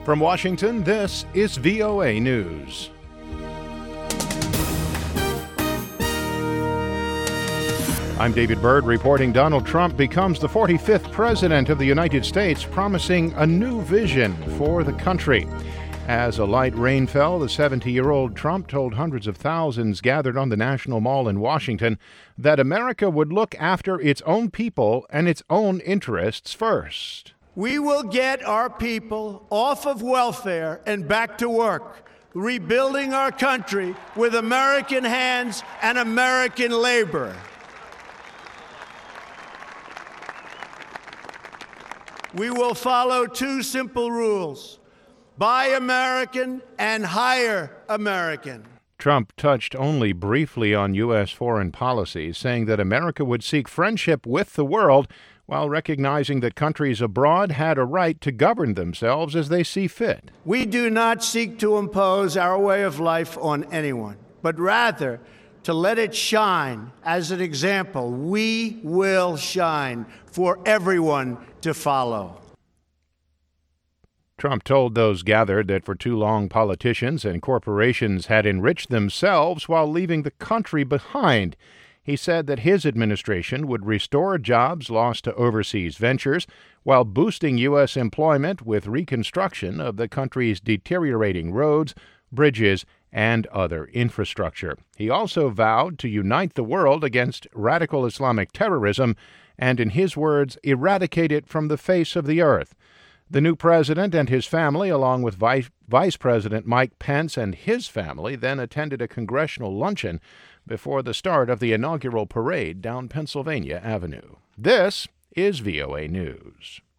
From Washington, this is VOA News. I'm David Byrd reporting Donald Trump becomes the 45th president of the United States, promising a new vision for the country. As a light rain fell, the 70-year-old Trump told hundreds of thousands gathered on the National Mall in Washington that America would look after its own people and its own interests first. We will get our people off of welfare and back to work, rebuilding our country with American hands and American labor. We will follow two simple rules: buy American and hire American. Trump touched only briefly on U.S. foreign policy, saying that America would seek friendship with the world while recognizing that countries abroad had a right to govern themselves as they see fit. We do not seek to impose our way of life on anyone, but rather to let it shine as an example. We will shine for everyone to follow. Trump told those gathered that for too long politicians and corporations had enriched themselves while leaving the country behind. He said that his administration would restore jobs lost to overseas ventures while boosting U.S. employment with reconstruction of the country's deteriorating roads, bridges, and other infrastructure. He also vowed to unite the world against radical Islamic terrorism and, in his words, eradicate it from the face of the earth. The new president and his family, along with Vice President Mike Pence and his family, then attended a congressional luncheon before the start of the inaugural parade down Pennsylvania Avenue. This is VOA News.